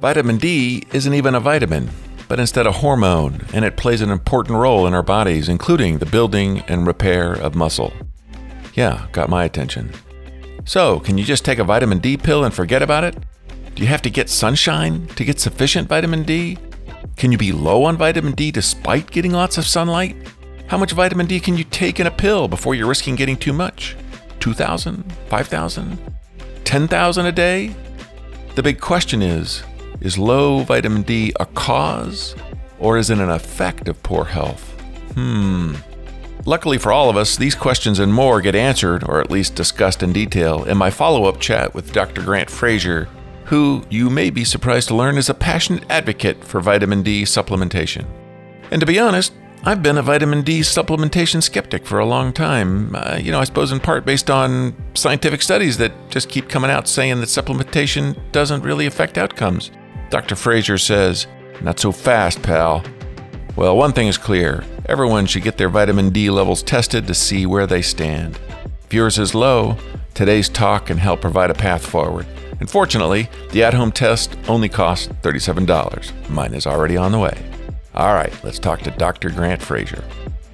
Vitamin D isn't even a vitamin, but instead a hormone, and it plays an important role in our bodies, including the building and repair of muscle. Yeah, got my attention. So, can you just take a vitamin D pill and forget about it? Do you have to get sunshine to get sufficient vitamin D? Can you be low on vitamin D despite getting lots of sunlight? How much vitamin D can you take in a pill before you're risking getting too much? 2,000? 5,000? 10,000 a day? The big question is low vitamin D a cause, or is it an effect of poor health? Luckily for all of us, these questions and more get answered, or at least discussed in detail, in my follow-up chat with Dr. Grant Frazier, who, you may be surprised to learn, is a passionate advocate for vitamin D supplementation. And to be honest, I've been a vitamin D supplementation skeptic for a long time. I suppose in part based on scientific studies that just keep coming out saying that supplementation doesn't really affect outcomes. Dr. Frazier says, "Not so fast, pal." Well, one thing is clear. Everyone should get their vitamin D levels tested to see where they stand. If yours is low, today's talk can help provide a path forward. And fortunately, the at-home test only costs $37. Mine is already on the way. All right, let's talk to Dr. Grant Frazier.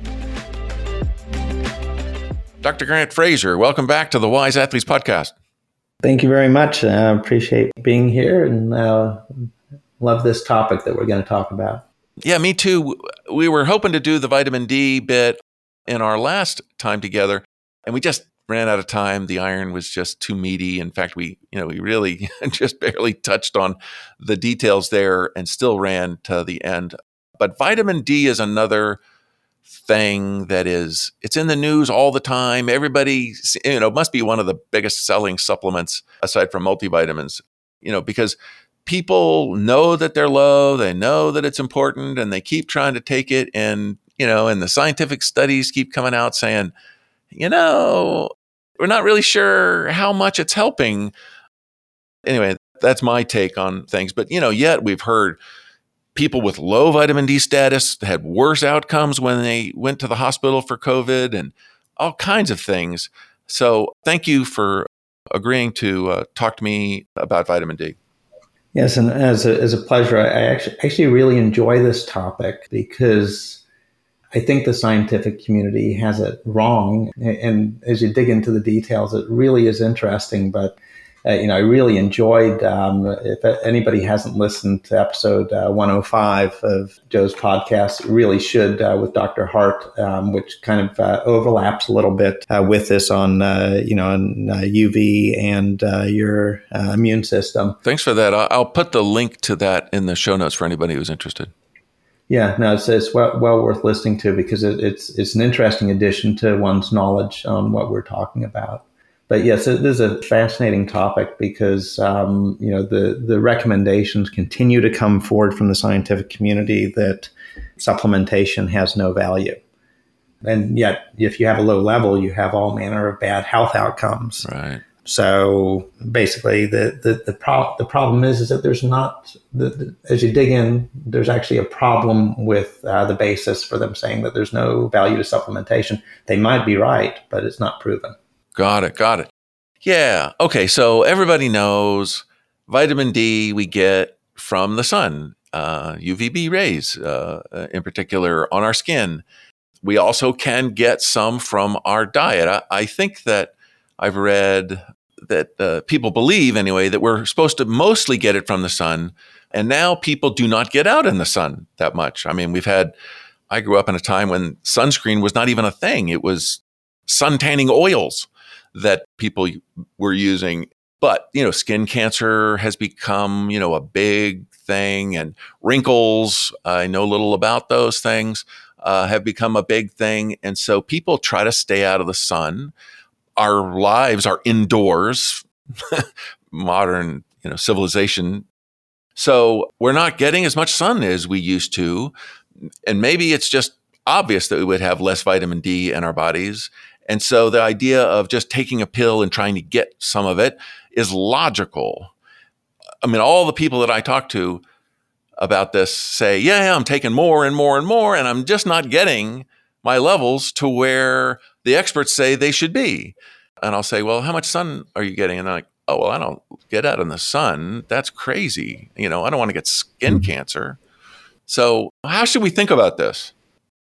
Dr. Grant Frazier, welcome back to the Wise Athletes Podcast. Thank you very much. I appreciate being here and love this topic that we're going to talk about. Yeah, me too. We were hoping to do the vitamin D bit in our last time together, and we just ran out of time. The iron was just too meaty. In fact, we really just barely touched on the details there and still ran to the end. But vitamin D is another thing it's in the news all the time. Everybody, must be one of the biggest selling supplements aside from multivitamins, because people know that they're low, they know that it's important, and they keep trying to take it. And the scientific studies keep coming out saying, we're not really sure how much it's helping. Anyway, that's my take on things. But, yet we've heard people with low vitamin D status had worse outcomes when they went to the hospital for COVID and all kinds of things. So thank you for agreeing to talk to me about vitamin D. Yes, and as a pleasure. I actually really enjoy this topic because I think the scientific community has it wrong. And as you dig into the details, it really is interesting. But I really enjoyed, if anybody hasn't listened to episode 105 of Joe's podcast, it really should, with Dr. Hart, which kind of overlaps a little bit with this on UV and your immune system. Thanks for that. I'll put the link to that in the show notes for anybody who's interested. Yeah, no, it's well worth listening to because it's an interesting addition to one's knowledge on what we're talking about. But yes, this is a fascinating topic because the recommendations continue to come forward from the scientific community that supplementation has no value, and yet if you have a low level, you have all manner of bad health outcomes. Right. So basically, the problem is that there's not as you dig in, there's actually a problem with the basis for them saying that there's no value to supplementation. They might be right, but it's not proven. Got it. Yeah. Okay. So everybody knows vitamin D we get from the sun, UVB rays, in particular on our skin. We also can get some from our diet. I think that I've read that people believe anyway that we're supposed to mostly get it from the sun. And now people do not get out in the sun that much. I mean, I grew up in a time when sunscreen was not even a thing. It was sun tanning oils that people were using. But, skin cancer has become, a big thing, and wrinkles, I know little about those things, have become a big thing. And so people try to stay out of the sun. Our lives are indoors, modern, civilization. So we're not getting as much sun as we used to. And maybe it's just obvious that we would have less vitamin D in our bodies. And so the idea of just taking a pill and trying to get some of it is logical. I mean, all the people that I talk to about this say, yeah, I'm taking more and more and more, and I'm just not getting my levels to where the experts say they should be. And I'll say, well, how much sun are you getting? And they're like, oh, well, I don't get out in the sun. That's crazy. I don't want to get skin cancer. So how should we think about this?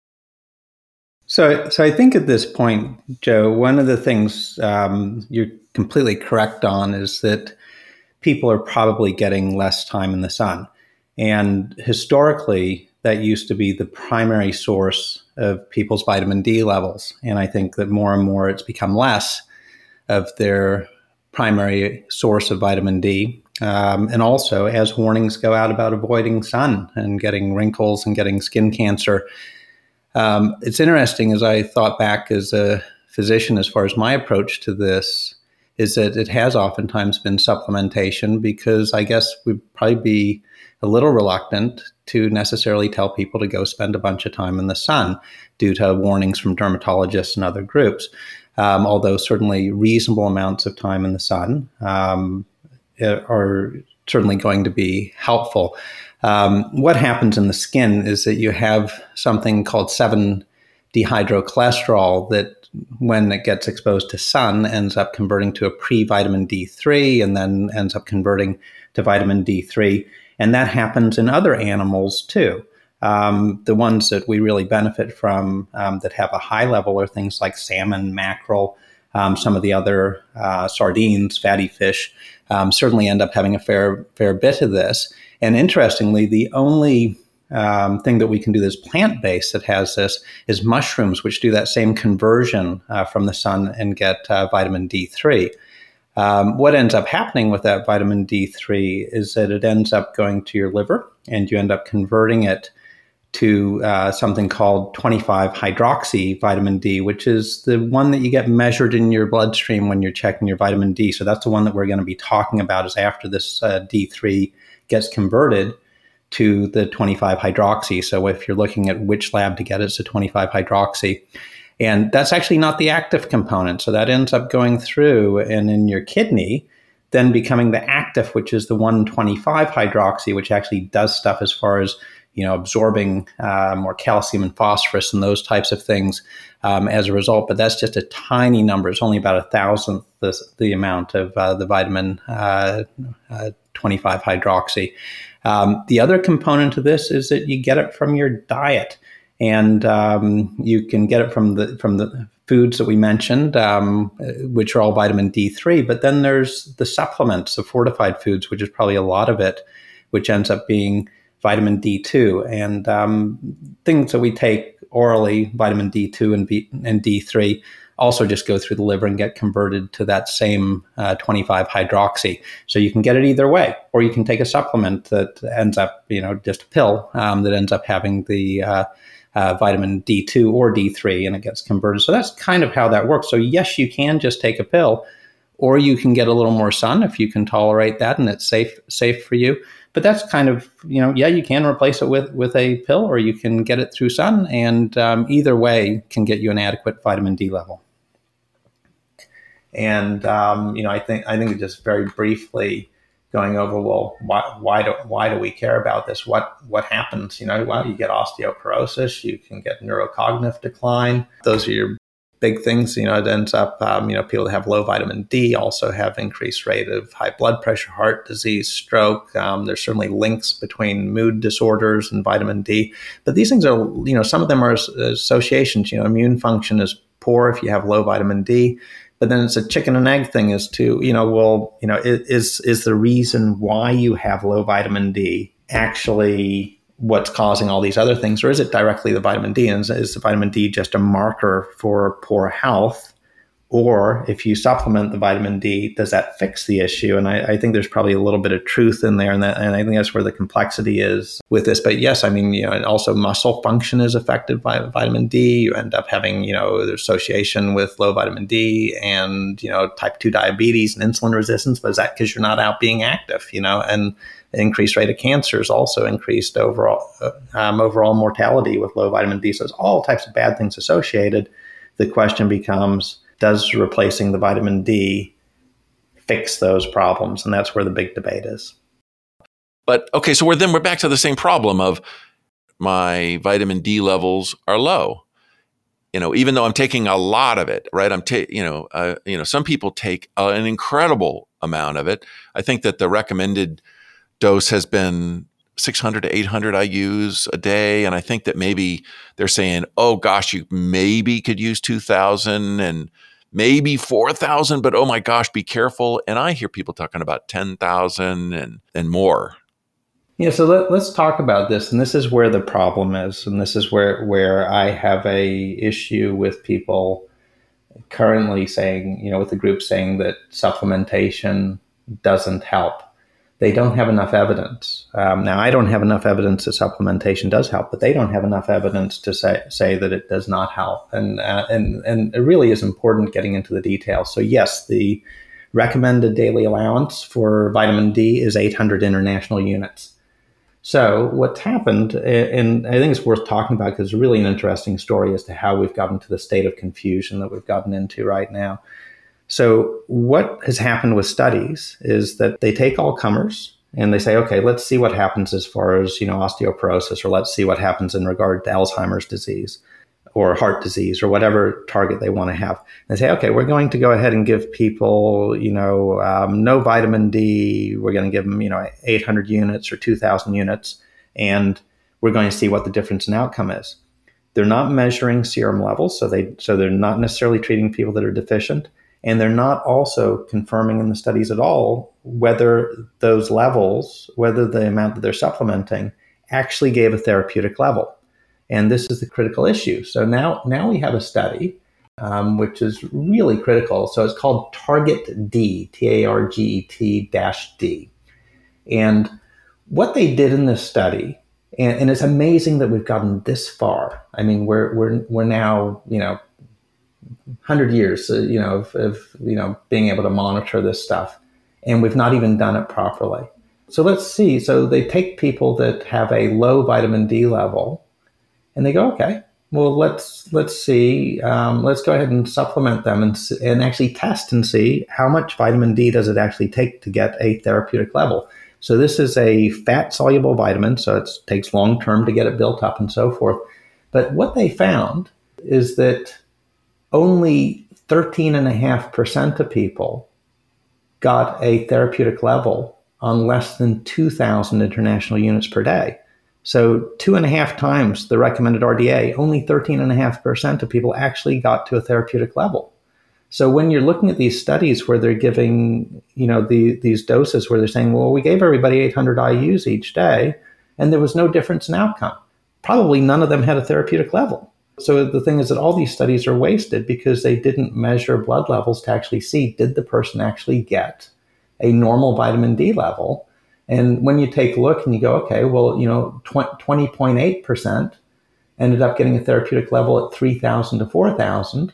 So I think at this point, Joe, one of the things you're completely correct on is that people are probably getting less time in the sun. And historically, that used to be the primary source of people's vitamin D levels. And I think that more and more it's become less of their primary source of vitamin D. And also, as warnings go out about avoiding sun and getting wrinkles and getting skin cancer, it's interesting as I thought back as a physician, as far as my approach to this, is that it has oftentimes been supplementation, because I guess we'd probably be a little reluctant to necessarily tell people to go spend a bunch of time in the sun due to warnings from dermatologists and other groups. Although certainly reasonable amounts of time in the sun are certainly going to be helpful. What happens in the skin is that you have something called 7-dehydrocholesterol that, when it gets exposed to sun, ends up converting to a pre-vitamin D3 and then ends up converting to vitamin D3. And that happens in other animals too. The ones that we really benefit from that have a high level are things like salmon, mackerel, some of the other sardines, fatty fish, certainly end up having a fair bit of this. And interestingly, the only thing that we can do that's plant-based that has this is mushrooms, which do that same conversion from the sun and get vitamin D3. What ends up happening with that vitamin D3 is that it ends up going to your liver, and you end up converting it to something called 25-hydroxy vitamin D, which is the one that you get measured in your bloodstream when you're checking your vitamin D. So that's the one that we're going to be talking about, is after this D3 gets converted to the 25-hydroxy. So if you're looking at which lab to get, it's the 25-hydroxy. And that's actually not the active component. So that ends up going through and in your kidney, then becoming the active, which is the 125-hydroxy, which actually does stuff as far as absorbing more calcium and phosphorus and those types of things as a result. But that's just a tiny number. It's only about 1,000th the amount of the vitamin 25-hydroxy. The other component of this is that you get it from your diet. And you can get it from the foods that we mentioned, which are all vitamin D3. But then there's the supplements, the fortified foods, which is probably a lot of it, which ends up being vitamin D2. And things that we take orally, vitamin D2 and D3, also just go through the liver and get converted to that same 25-hydroxy. So you can get it either way, or you can take a supplement that ends up, just a pill that ends up having the vitamin D2 or D3, and it gets converted. So that's kind of how that works. So yes, you can just take a pill, or you can get a little more sun if you can tolerate that and it's safe for you. But that's kind of, you can replace it with a pill, or you can get it through sun, and either way can get you an adequate vitamin D level. And I think just very briefly going over, well, why do we care about this? What happens? Well, you get osteoporosis, you can get neurocognitive decline. Those are your big things. It ends up, people that have low vitamin D also have increased rate of high blood pressure, heart disease, stroke. There's certainly links between mood disorders and vitamin D. But these things are, some of them are associations. Immune function is poor if you have low vitamin D. But then it's a chicken and egg thing as to, is the reason why you have low vitamin D actually what's causing all these other things, or is it directly the vitamin D? And is the vitamin D just a marker for poor health? Or if you supplement the vitamin D, does that fix the issue? And I think there's probably a little bit of truth in there, and I think that's where the complexity is with this. But yes, also muscle function is affected by vitamin D. You end up having, the association with low vitamin D and, type 2 diabetes and insulin resistance. But is that because you're not out being active, and the increased rate of cancer is also increased overall mortality with low vitamin D. So there's all types of bad things associated. The question becomes, does replacing the vitamin D fix those problems? And that's where the big debate is. But okay, so we're back to the same problem of my vitamin D levels are low. Even though I'm taking a lot of it, right? Some people take an incredible amount of it. I think that the recommended dose has been 600 to 800 IUs a day. And I think that maybe they're saying, oh gosh, you maybe could use 2,000 and maybe 4,000, but oh my gosh, be careful. And I hear people talking about 10,000 and more. Yeah, so let's talk about this. And this is where the problem is. And this is where I have a issue with people currently saying, with the group saying that supplementation doesn't help. They don't have enough evidence. Now, I don't have enough evidence that supplementation does help, but they don't have enough evidence to say that it does not help. And it really is important getting into the details. So yes, the recommended daily allowance for vitamin D is 800 international units. So what's happened, and I think it's worth talking about because it's really an interesting story as to how we've gotten to the state of confusion that we've gotten into right now. So what has happened with studies is that they take all comers and they say, okay, let's see what happens as far as, osteoporosis, or let's see what happens in regard to Alzheimer's disease or heart disease or whatever target they want to have. And they say, okay, we're going to go ahead and give people, no vitamin D. We're going to give them, 800 units or 2,000 units, and we're going to see what the difference in outcome is. They're not measuring serum levels, so they're not necessarily treating people that are deficient. And they're not also confirming in the studies at all whether those levels, whether the amount that they're supplementing actually gave a therapeutic level. And this is the critical issue. So now we have a study, which is really critical. So it's called Target D, TARGET-D. And what they did in this study, and it's amazing that we've gotten this far. I mean, we're now, 100 years, of being able to monitor this stuff, and we've not even done it properly. So let's see. So they take people that have a low vitamin D level, and they go, okay, well, let's see. Let's go ahead and supplement them and actually test and see how much vitamin D does it actually take to get a therapeutic level. So this is a fat-soluble vitamin, so it takes long term to get it built up and so forth. But what they found is that only 13.5% of people got a therapeutic level on less than 2,000 international units per day. So 2.5 times the recommended RDA, only 13.5% of people actually got to a therapeutic level. So when you're looking at these studies where they're giving, these doses where they're saying, well, we gave everybody 800 IUs each day, and there was no difference in outcome. Probably none of them had a therapeutic level. So the thing is that all these studies are wasted because they didn't measure blood levels to actually see, did the person actually get a normal vitamin D level? And when you take a look and you go, okay, well, 20.8% ended up getting a therapeutic level at 3,000 to 4,000.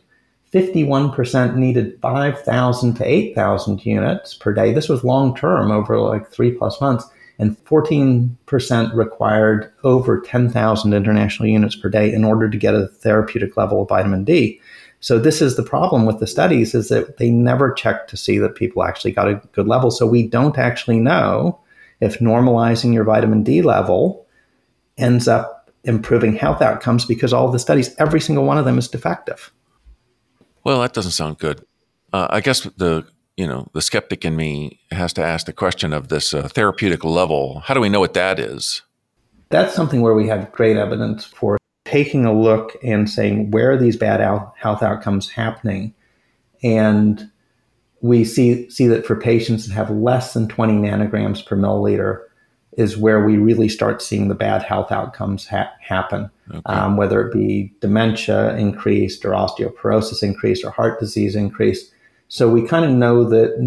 51% needed 5,000 to 8,000 units per day. This was long term over like 3+ months. And 14% required over 10,000 international units per day in order to get a therapeutic level of vitamin D. So this is the problem with the studies, is that they never check to see that people actually got a good level. So we don't actually know if normalizing your vitamin D level ends up improving health outcomes, because all the studies, every single one of them is defective. Well, that doesn't sound good. I guess the skeptic in me has to ask the question of this therapeutic level. How do we know what that is? That's something where we have great evidence for taking a look and saying, where are these bad health outcomes happening? And we see that for patients that have less than 20 nanograms per milliliter is where we really start seeing the bad health outcomes happen, okay. Whether it be dementia increased or osteoporosis increased or heart disease increased. So we kind of know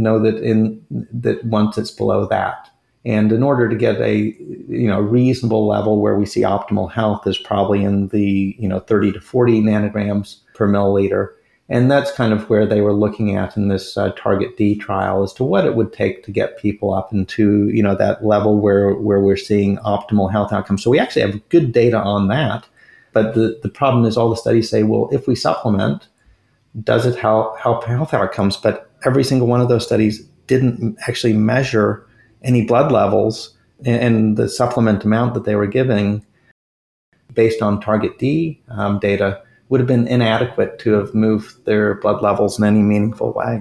that once it's below that, and in order to get a reasonable level where we see optimal health is probably in the 30 to 40 nanograms per milliliter, and that's kind of where they were looking at in this Target D trial as to what it would take to get people up into that level where we're seeing optimal health outcomes. So we actually have good data on that, but the problem is all the studies say, well, if we supplement, does it help health outcomes? But every single one of those studies didn't actually measure any blood levels, and the supplement amount that they were giving based on Target D data would have been inadequate to have moved their blood levels in any meaningful way.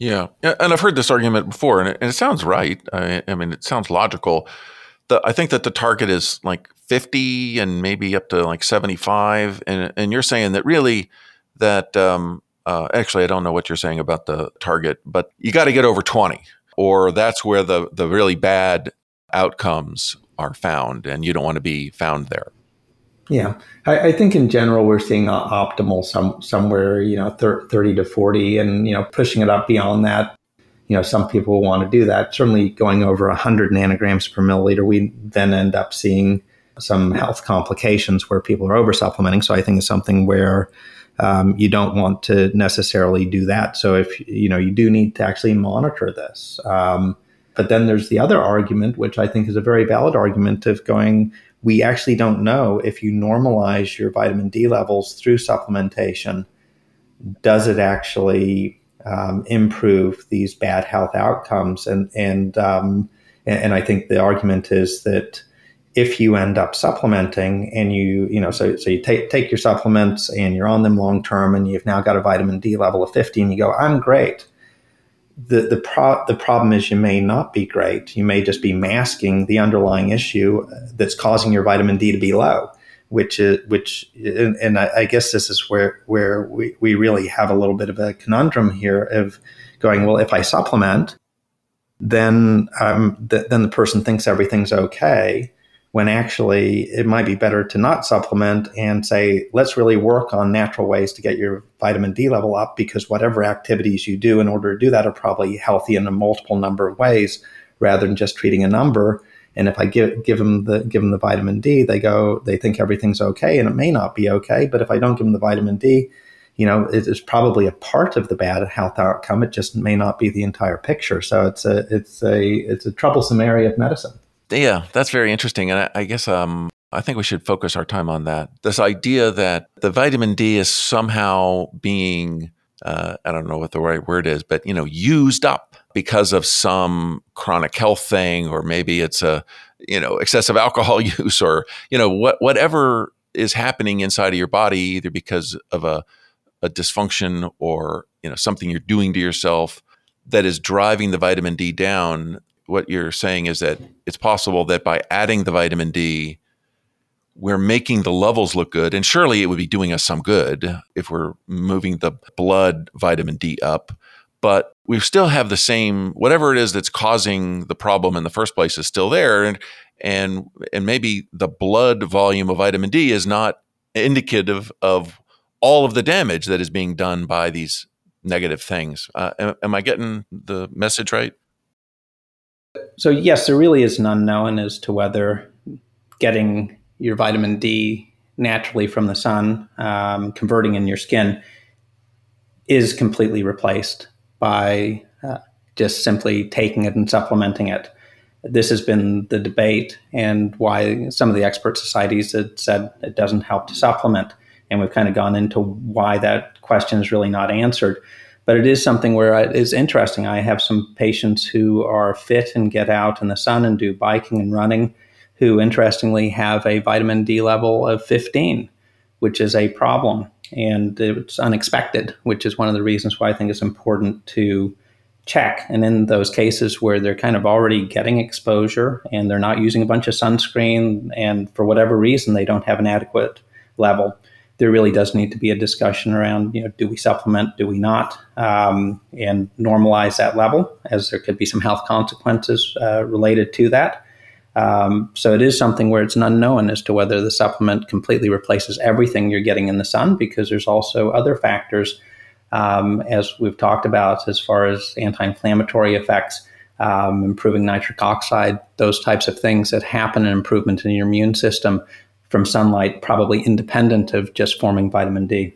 Yeah. And I've heard this argument before, and it sounds right. I mean, it sounds logical. I think that the target is like 50 and maybe up to like 75. And you're saying that really that, actually, I don't know what you're saying about the target, but you got to get over 20, or that's where the really bad outcomes are found, and you don't want to be found there. Yeah, I think in general we're seeing optimal somewhere 30 to 40, and pushing it up beyond that. Some people want to do that. Certainly, going over 100 nanograms per milliliter, we then end up seeing some health complications where people are over supplementing. So I think it's something where you don't want to necessarily do that. So if you do need to actually monitor this. But then there's the other argument, which I think is a very valid argument of going, we actually don't know if you normalize your vitamin D levels through supplementation, does it actually improve these bad health outcomes? And I think the argument is that if you end up supplementing and so you take your supplements and you're on them long term, and you've now got a vitamin D level of 50, and you go, I'm great. The problem is you may not be great. You may just be masking the underlying issue that's causing your vitamin D to be low, and I guess this is where we really have a little bit of a conundrum here of going, well, if I supplement, then the person thinks everything's okay, when actually it might be better to not supplement and say, let's really work on natural ways to get your vitamin D level up, because whatever activities you do in order to do that are probably healthy in a multiple number of ways, rather than just treating a number. And if I give them the vitamin D, they think everything's okay, and it may not be okay. But if I don't give them the vitamin D, it is probably a part of the bad health outcome. It just may not be the entire picture. So it's a troublesome area of medicine. Yeah, that's very interesting. And I guess I think we should focus our time on that. This idea that the vitamin D is somehow being, I don't know what the right word is, but, used up because of some chronic health thing, or maybe it's excessive alcohol use, or, whatever is happening inside of your body, either because of a dysfunction or, something you're doing to yourself that is driving the vitamin D down. What you're saying is that it's possible that by adding the vitamin D, we're making the levels look good. And surely it would be doing us some good if we're moving the blood vitamin D up. But we still have the same, whatever it is that's causing the problem in the first place is still there. And maybe the blood volume of vitamin D is not indicative of all of the damage that is being done by these negative things. Am I getting the message right? So yes, there really is an unknown as to whether getting your vitamin D naturally from the sun, converting in your skin, is completely replaced by just simply taking it and supplementing it. This has been the debate, and why some of the expert societies have said it doesn't help to supplement. And we've kind of gone into why that question is really not answered. But it is something where it is interesting. I have some patients who are fit and get out in the sun and do biking and running, who interestingly have a vitamin D level of 15, which is a problem. And it's unexpected, which is one of the reasons why I think it's important to check. And in those cases where they're kind of already getting exposure and they're not using a bunch of sunscreen, and for whatever reason they don't have an adequate level, there really does need to be a discussion around, do we supplement, do we not, and normalize that level, as there could be some health consequences related to that. So it is something where it's an unknown as to whether the supplement completely replaces everything you're getting in the sun, because there's also other factors, as we've talked about, as far as anti-inflammatory effects, improving nitric oxide, those types of things that happen, an improvement in your immune system from sunlight, probably independent of just forming vitamin D.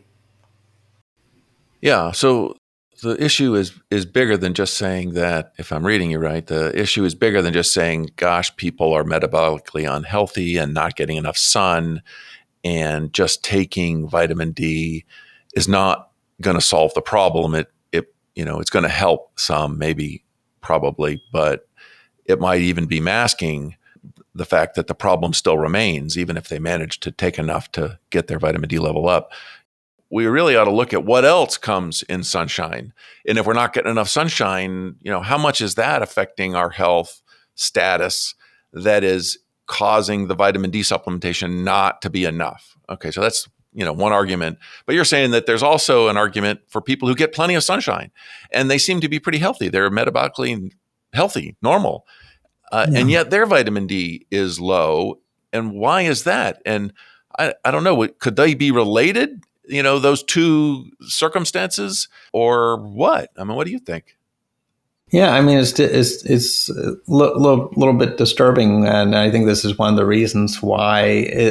Yeah. So the issue is bigger than just saying that, if I'm reading you right, the issue is bigger than just saying, gosh, people are metabolically unhealthy and not getting enough sun, and just taking vitamin D is not going to solve the problem. It's going to help some, maybe, probably, but it might even be masking the fact that the problem still remains, even if they manage to take enough to get their vitamin D level up. we really ought to look at what else comes in sunshine. And if we're not getting enough sunshine, how much is that affecting our health status that is causing the vitamin D supplementation not to be enough? Okay, so that's one argument. But you're saying that there's also an argument for people who get plenty of sunshine and they seem to be pretty healthy. They're metabolically healthy, normal. And yet their vitamin D is low. And why is that? And I don't know. Could they be related, those two circumstances, or what? I mean, what do you think? Yeah, I mean, it's a little bit disturbing, and I think this is one of the reasons why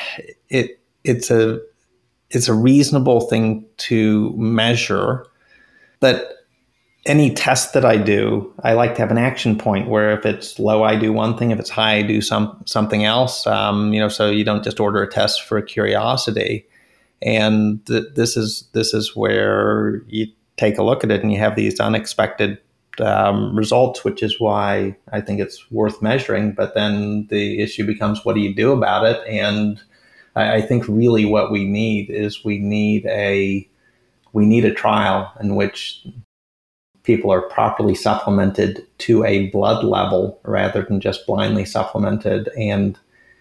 it's a reasonable thing to measure. That any test that I do, I like to have an action point where if it's low, I do one thing. If it's high, I do something else. So you don't just order a test for curiosity. And this is where you take a look at it and you have these unexpected results, which is why I think it's worth measuring. But then the issue becomes, what do you do about it? And I think really what we need is we need a trial in which people are properly supplemented to a blood level rather than just blindly supplemented, and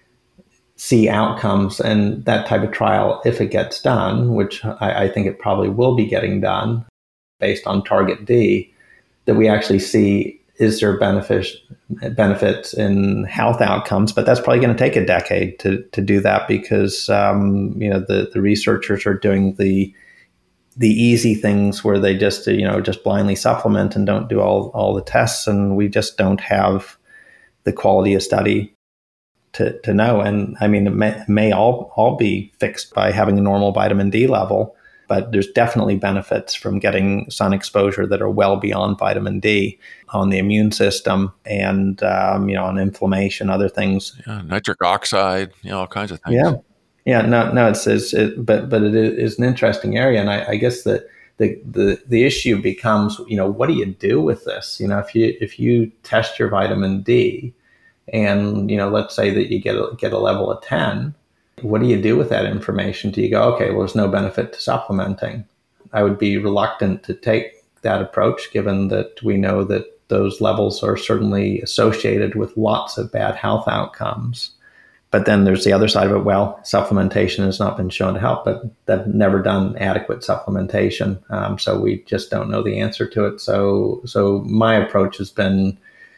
see outcomes. And that type of trial, if it gets done, which I think it probably will be getting done based on Target D, that we actually see, is there benefits in health outcomes? But that's probably going to take a decade to do that, because the researchers are doing the easy things where they just blindly supplement and don't do all the tests, and we just don't have the quality of study to know. And I mean, it may all be fixed by having a normal vitamin D level, but there's definitely benefits from getting sun exposure that are well beyond vitamin D on the immune system and on inflammation, other things. Yeah, nitric oxide, all kinds of things. Yeah, no, but it is an interesting area, and I guess that the issue becomes, what do you do with this? If you test your vitamin D, and let's say that you get a level of 10, what do you do with that information? Do you go, okay, well, there's no benefit to supplementing? I would be reluctant to take that approach, given that we know that those levels are certainly associated with lots of bad health outcomes. But then there's the other side of it. Well, supplementation has not been shown to help, but they've never done adequate supplementation. So we just don't know the answer to it. So my approach has been,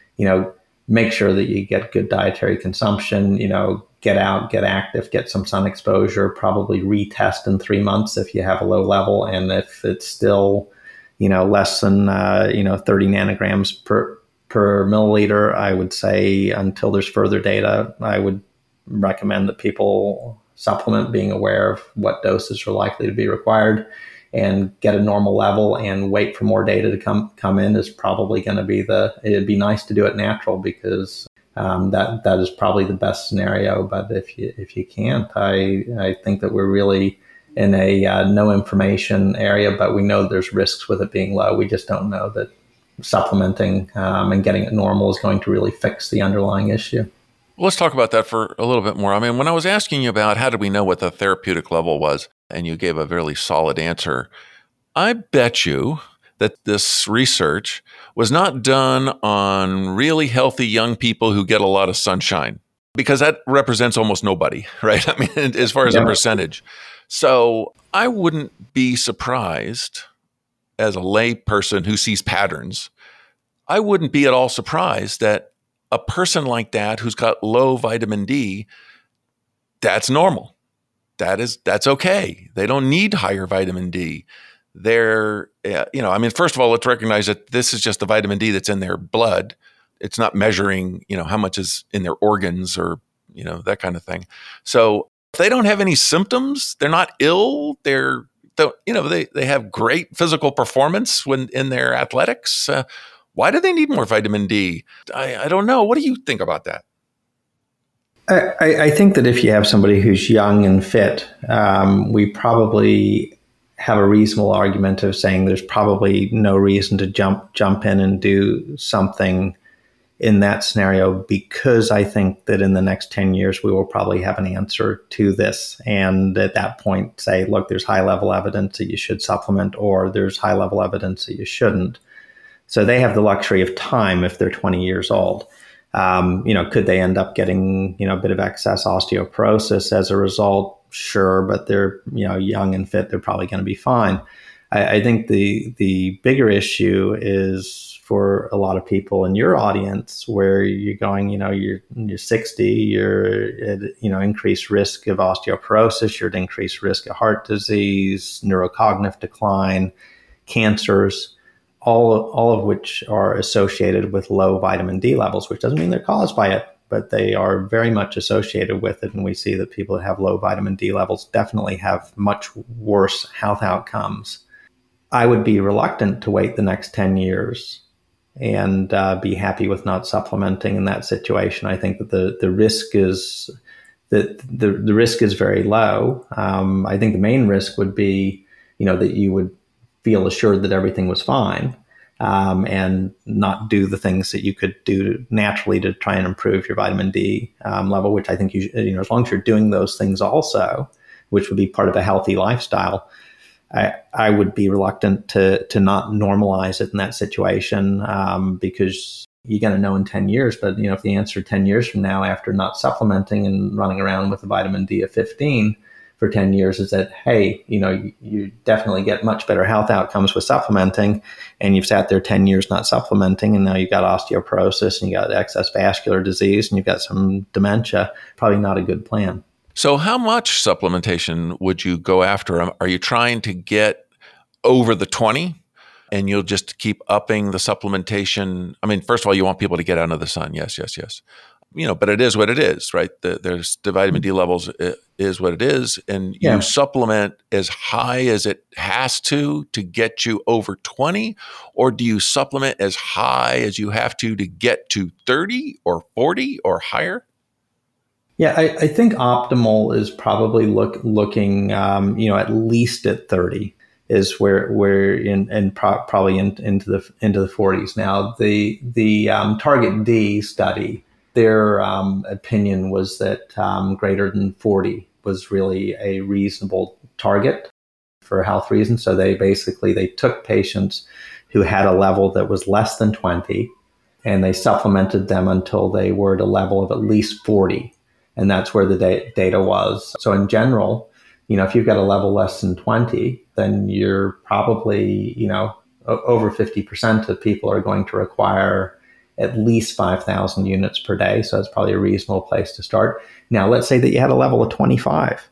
make sure that you get good dietary consumption, get out, get active, get some sun exposure, probably retest in 3 months if you have a low level. And if it's still, less than, 30 nanograms per milliliter, I would say until there's further data, I would recommend that people supplement, being aware of what doses are likely to be required, and get a normal level and wait for more data to come in is probably going to be it'd be nice to do it natural, because that is probably the best scenario. But if you can't, I think that we're really in a no information area, but we know there's risks with it being low. We just don't know that supplementing and getting it normal is going to really fix the underlying issue. Let's talk about that for a little bit more. I mean, when I was asking you about how did we know what the therapeutic level was, and you gave a really solid answer, I bet you that this research was not done on really healthy young people who get a lot of sunshine, because that represents almost nobody, right? I mean, as far as a percentage. So I wouldn't be surprised, as a lay person who sees patterns, I wouldn't be at all surprised that a person like that who's got low vitamin D, that's normal. That's okay. They don't need higher vitamin D. First of all, let's recognize that this is just the vitamin D that's in their blood. It's not measuring, how much is in their organs or, that kind of thing. So if they don't have any symptoms, they're not ill. They have great physical performance when in their athletics. Why do they need more vitamin D? I don't know. What do you think about that? I think that if you have somebody who's young and fit, we probably have a reasonable argument of saying there's probably no reason to jump in and do something in that scenario, because I think that in the next 10 years, we will probably have an answer to this. And at that point, say, look, there's high level evidence that you should supplement, or there's high level evidence that you shouldn't. So they have the luxury of time if they're 20 years old. Could they end up getting, a bit of excess osteoporosis as a result? Sure, but they're, young and fit. They're probably going to be fine. I think the bigger issue is for a lot of people in your audience where you're going, you're 60, you're at, increased risk of osteoporosis, you're at increased risk of heart disease, neurocognitive decline, cancers, all of which are associated with low vitamin D levels, which doesn't mean they're caused by it, but they are very much associated with it. And we see that people that have low vitamin D levels definitely have much worse health outcomes. I would be reluctant to wait the next 10 years and be happy with not supplementing in that situation. I think that the risk is the risk is very low. I think the main risk would be, that you would feel assured that everything was fine, and not do the things that you could do naturally to try and improve your vitamin D level, which I think as long as you're doing those things also, which would be part of a healthy lifestyle, I would be reluctant to not normalize it in that situation, because you're going to know in 10 years. But, if the answer 10 years from now, after not supplementing and running around with a vitamin D of 15 for 10 years, is that, hey, you definitely get much better health outcomes with supplementing, and you've sat there 10 years not supplementing, and now you've got osteoporosis and you got excess vascular disease and you've got some dementia, probably not a good plan. So how much supplementation would you go after? Are you trying to get over the 20 and you'll just keep upping the supplementation? I mean, first of all, you want people to get out of the sun. Yes. But it is what it is, right? The vitamin D levels is what it is. And you supplement as high as it has to get you over 20? Or do you supplement as high as you have to get to 30 or 40 or higher? Yeah, I think optimal is probably looking, at least at 30 is where we're in, and probably into the 40s. Now, the Target D study, their opinion was that greater than 40 was really a reasonable target for health reasons. So they took patients who had a level that was less than 20, and they supplemented them until they were at a level of at least 40. And that's where the data was. So in general, if you've got a level less than 20, then you're probably, over 50% of people are going to require at least 5,000 units per day. So it's probably a reasonable place to start. Now, let's say that you had a level of 25,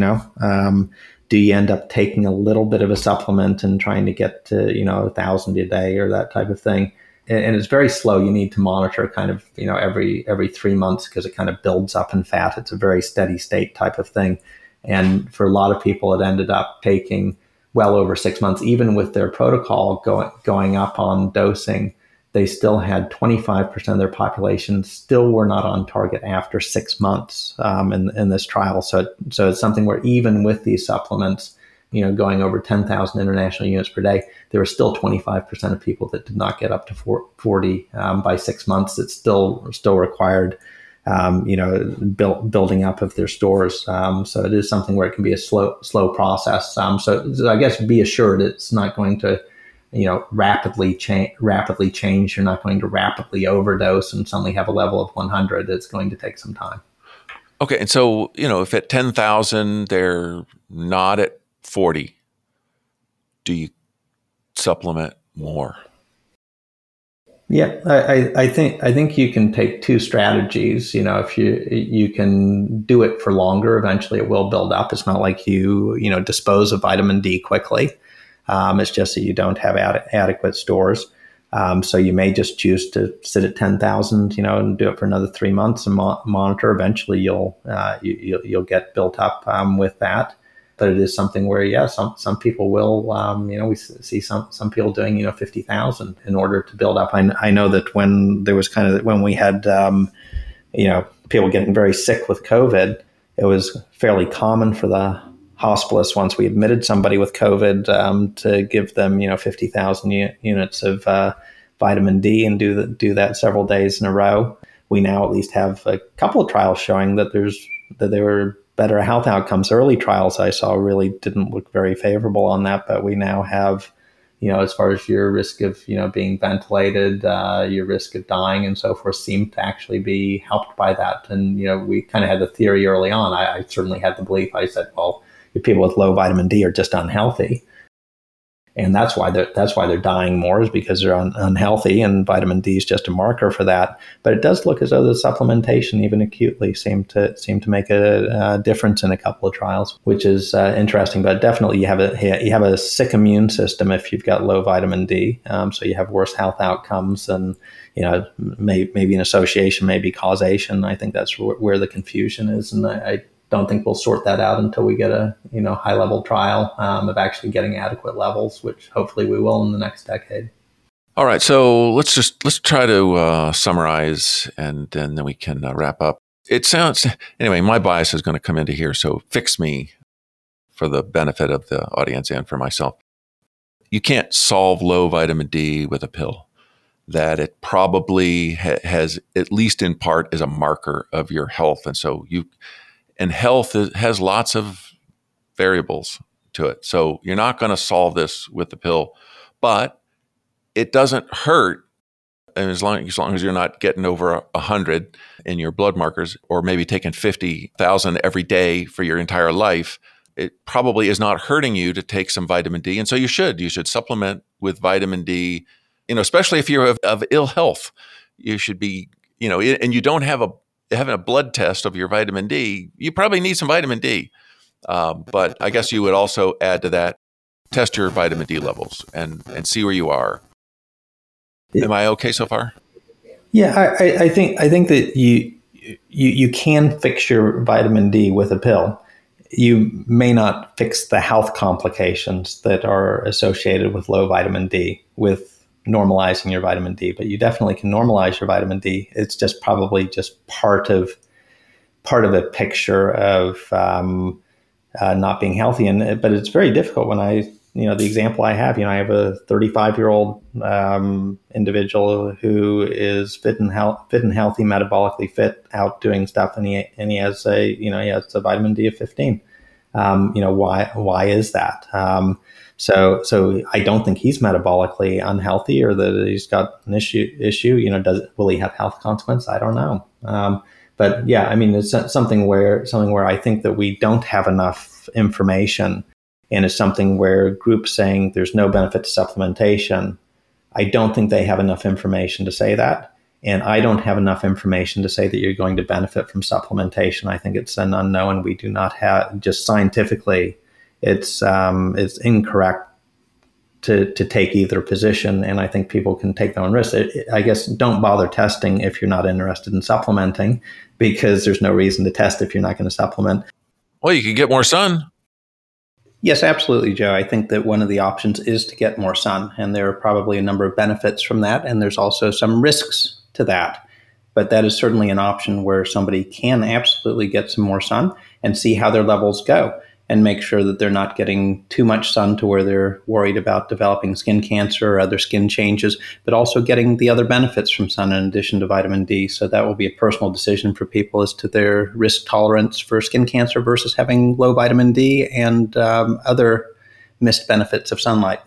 do you end up taking a little bit of a supplement and trying to get to, 1,000 a day or that type of thing? And it's very slow. You need to monitor kind of, every 3 months because it kind of builds up in fat. It's a very steady state type of thing. And for a lot of people, it ended up taking well over 6 months. Even with their protocol going up on dosing, they still had 25% of their population still were not on target after 6 months in this trial. So it's something where even with these supplements, going over 10,000 international units per day, there were still 25% of people that did not get up to 40 by 6 months. It's still required, building up of their stores. So it is something where it can be a slow process. So I guess be assured it's not going to, rapidly change. You're not going to rapidly overdose and suddenly have a level of 100. It's going to take some time. Okay, and so if at 10,000 they're not at 40, do you supplement more? Yeah, I think you can take two strategies. If you can do it for longer, eventually it will build up. It's not like you dispose of vitamin D quickly. It's just that you don't have adequate stores. So you may just choose to sit at 10,000, and do it for another 3 months and monitor. Eventually you'll get built up with that. But it is something where, some people will, we see some people doing, 50,000 in order to build up. I know that when there was when we had, people getting very sick with COVID, it was fairly common for the hospitalists, once we admitted somebody with COVID, to give them, 50,000 units of vitamin D and do that several days in a row. We now at least have a couple of trials showing that there were better health outcomes. Early trials I saw really didn't look very favorable on that, but we now have, as far as your risk of, being ventilated, your risk of dying and so forth seem to actually be helped by that. And, we kind of had the theory early on. I certainly had the belief. I said, well, if people with low vitamin D are just unhealthy. And that's why they're dying more, is because they're unhealthy, and vitamin D is just a marker for that. But it does look as though the supplementation, even acutely, seemed to make a difference in a couple of trials, which is interesting. But definitely, you have a sick immune system if you've got low vitamin D, so you have worse health outcomes, and maybe an association, maybe causation. I think that's where the confusion is, and I don't think we'll sort that out until we get a high level trial of actually getting adequate levels, which hopefully we will in the next decade. All right, so let's try to summarize, and then we can wrap up. It sounds, anyway, my bias is going to come into here, so fix me for the benefit of the audience and for myself. You can't solve low vitamin D with a pill. That it probably has, at least in part, is a marker of your health, and health has lots of variables to it. So you're not going to solve this with the pill, but it doesn't hurt. And as long as you're not getting over 100 in your blood markers, or maybe taking 50,000 every day for your entire life, it probably is not hurting you to take some vitamin D. And so you should supplement with vitamin D, especially if you're of ill health. You should be, and you don't have having a blood test of your vitamin D, you probably need some vitamin D. But I guess you would also add to that, test your vitamin D levels and see where you are. Am I okay so far? Yeah, I think that you can fix your vitamin D with a pill. You may not fix the health complications that are associated with low vitamin D with normalizing your vitamin D, but you definitely can normalize your vitamin D. It's just probably just part of a picture of not being healthy. But it's very difficult when the example I have a 35-year-old individual who is fit and healthy, metabolically fit, out doing stuff, and he has a vitamin D of 15. Why is that? So I don't think he's metabolically unhealthy, or that he's got an issue. Will he have health consequence? I don't know. But yeah, it's something where I think that we don't have enough information, and it's something where groups saying there's no benefit to supplementation. I don't think they have enough information to say that. And I don't have enough information to say that you're going to benefit from supplementation. I think it's an unknown. We do not have, just scientifically, it's incorrect to take either position. And I think people can take their own risk. I guess don't bother testing if you're not interested in supplementing, because there's no reason to test if you're not going to supplement. Well, you could get more sun. Yes, absolutely, Joe. I think that one of the options is to get more sun, and there are probably a number of benefits from that, and there's also some risks to that. But that is certainly an option where somebody can absolutely get some more sun and see how their levels go, and make sure that they're not getting too much sun to where they're worried about developing skin cancer or other skin changes, but also getting the other benefits from sun in addition to vitamin D. So that will be a personal decision for people as to their risk tolerance for skin cancer versus having low vitamin D and other missed benefits of sunlight.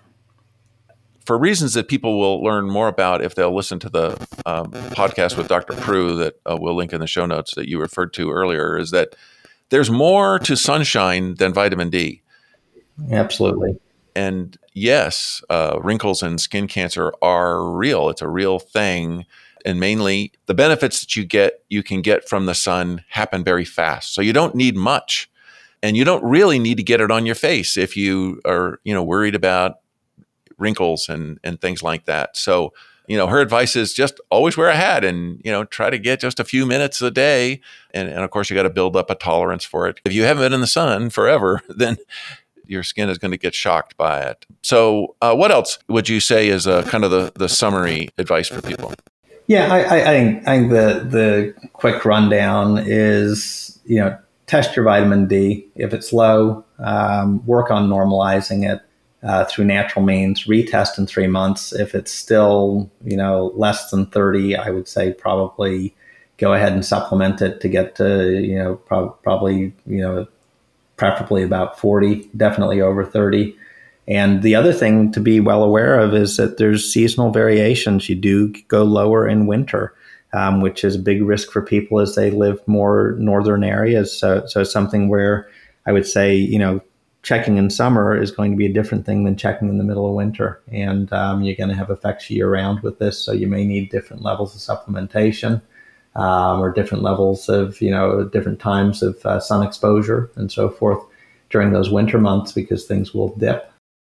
For reasons that people will learn more about if they'll listen to the podcast with Dr. Prue that we'll link in the show notes that you referred to earlier, is that there's more to sunshine than vitamin D. Absolutely. And yes, wrinkles and skin cancer are real. It's a real thing. And mainly the benefits that you can get from the sun happen very fast. So you don't need much. And you don't really need to get it on your face if you are, worried about wrinkles and things like that. So, her advice is just always wear a hat and, try to get just a few minutes a day. And of course, you got to build up a tolerance for it. If you haven't been in the sun forever, then your skin is going to get shocked by it. So what else would you say is kind of the summary advice for people? Yeah, I think the quick rundown is, test your vitamin D. If it's low, work on normalizing it. through natural means, retest in 3 months. If it's still, less than 30, I would say probably go ahead and supplement it to get to, probably, preferably about 40, definitely over 30. And the other thing to be well aware of is that there's seasonal variations. You do go lower in winter, which is a big risk for people as they live more northern areas. So something where I would say, checking in summer is going to be a different thing than checking in the middle of winter. And you're going to have effects year round with this. So you may need different levels of supplementation or different levels of, different times of sun exposure and so forth during those winter months because things will dip.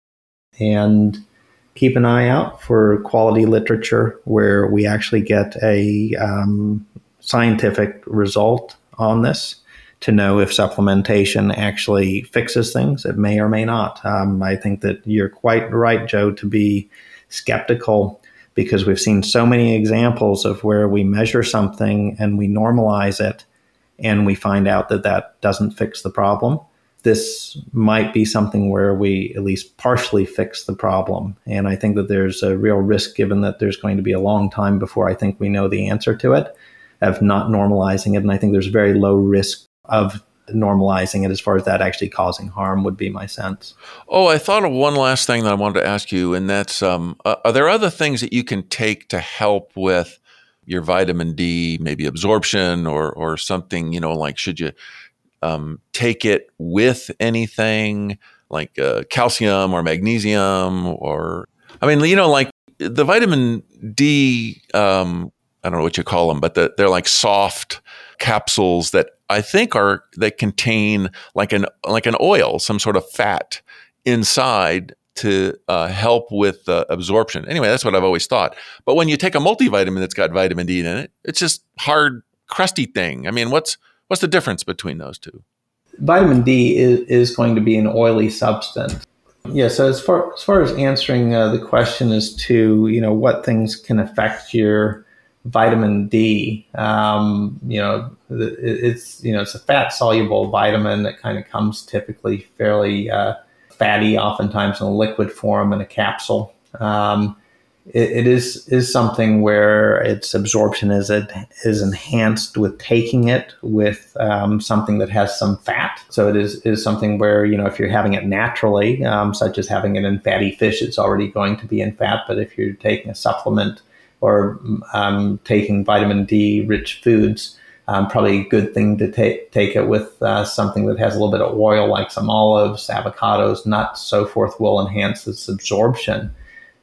And keep an eye out for quality literature where we actually get a scientific result on this to know if supplementation actually fixes things. It may or may not. I think that you're quite right, Joe, to be skeptical because we've seen so many examples of where we measure something and we normalize it and we find out that that doesn't fix the problem. This might be something where we at least partially fix the problem. And I think that there's a real risk, given that there's going to be a long time before I think we know the answer to it, of not normalizing it. And I think there's very low risk of normalizing it as far as that actually causing harm would be my sense. Oh, I thought of one last thing that I wanted to ask you, and that's, are there other things that you can take to help with your vitamin D, maybe absorption or something, like should you take it with anything like calcium or magnesium like the vitamin D, I don't know what you call them, but they're like soft capsules that I think that contain like an oil, some sort of fat inside to help with absorption. Anyway, that's what I've always thought. But when you take a multivitamin that's got vitamin D in it, it's just hard, crusty thing. I mean, what's the difference between those two? Vitamin D is going to be an oily substance. Yeah, so as far as answering the question as to, what things can affect your vitamin D, it's a fat soluble vitamin that kind of comes typically fairly fatty, oftentimes in a liquid form in a capsule. It is something where its absorption is enhanced with taking it with something that has some fat. So it is something where, if you're having it naturally, such as having it in fatty fish, it's already going to be in fat. But if you're taking a supplement or taking vitamin D rich foods, probably a good thing to take it with something that has a little bit of oil, like some olives, avocados, nuts, so forth, will enhance its absorption.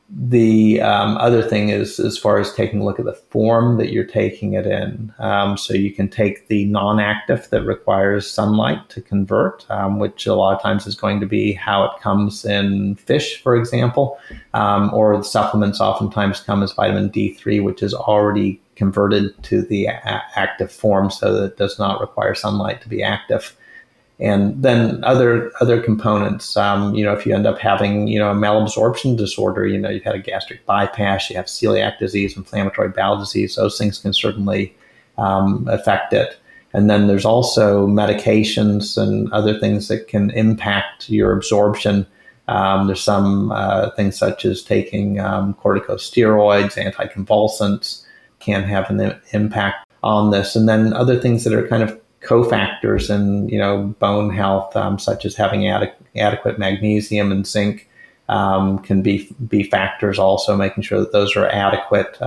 The other thing is, as far as taking a look at the form that you're taking it in. So you can take the non-active that requires sunlight to convert, which a lot of times is going to be how it comes in fish, for example, or the supplements oftentimes come as vitamin D3, which is already converted to the active form so that it does not require sunlight to be active. And then other components, if you end up having, a malabsorption disorder, you've had a gastric bypass, you have celiac disease, inflammatory bowel disease, those things can certainly affect it. And then there's also medications and other things that can impact your absorption. There's some things such as taking corticosteroids, anticonvulsants can have an impact on this. And then other things that are kind of cofactors in bone health, such as having adequate magnesium and zinc, can be factors also, making sure that those are adequate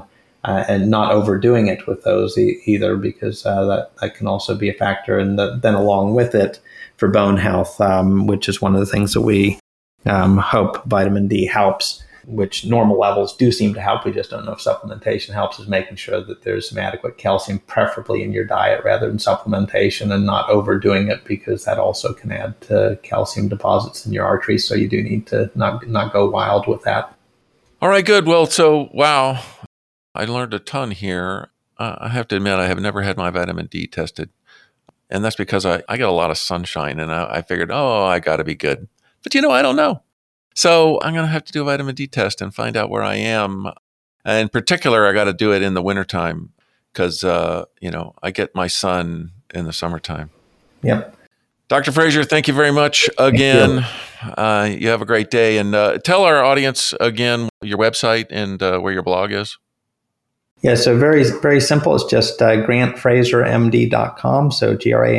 and not overdoing it with those either, because that can also be a factor. And then along with it, for bone health, which is one of the things that we hope vitamin D helps, which normal levels do seem to help. We just don't know if supplementation helps, is making sure that there's some adequate calcium, preferably in your diet rather than supplementation, and not overdoing it, because that also can add to calcium deposits in your arteries. So you do need to not go wild with that. All right, good. Well, so, wow, I learned a ton here. I have to admit, I have never had my vitamin D tested. And that's because I get a lot of sunshine, and I figured, I got to be good. But, I don't know. So I'm going to have to do a vitamin D test and find out where I am. In particular, I got to do it in the wintertime because, I get my sun in the summertime. Yep. Dr. Frazier, thank you very much again. You have a great day. And tell our audience again your website and where your blog is. Yeah, so very, very simple. It's just grantfrasermd.com. So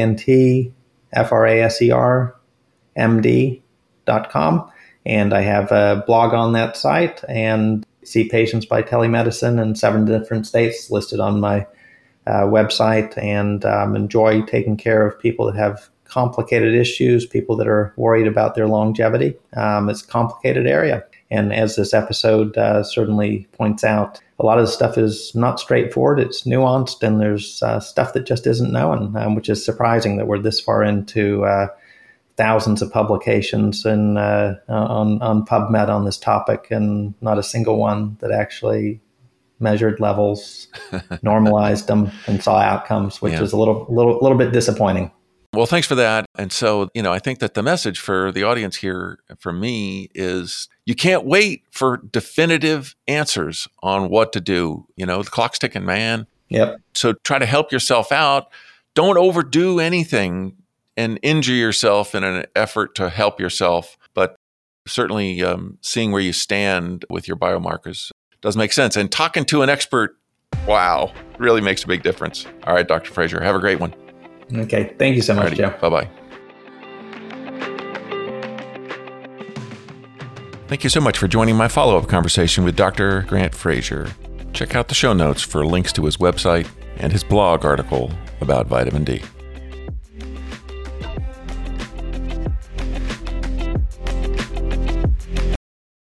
grantfrasermd.com. And I have a blog on that site and see patients by telemedicine in 7 different states listed on my website, and enjoy taking care of people that have complicated issues, people that are worried about their longevity. It's a complicated area. And as this episode certainly points out, a lot of the stuff is not straightforward. It's nuanced, and there's stuff that just isn't known, which is surprising that we're this far into thousands of publications and on PubMed on this topic, and not a single one that actually measured levels, normalized them, and saw outcomes, which is a little bit disappointing. Well, thanks for that. And so, I think that the message for the audience here, for me, is you can't wait for definitive answers on what to do. The clock's ticking, man. Yep. So try to help yourself out. Don't overdo anything and injure yourself in an effort to help yourself. But certainly seeing where you stand with your biomarkers does make sense. And talking to an expert, wow, really makes a big difference. All right, Dr. Frazier, have a great one. Okay. Thank you so much, Joe. Bye-bye. Thank you so much for joining my follow-up conversation with Dr. Grant Frazier. Check out the show notes for links to his website and his blog article about vitamin D.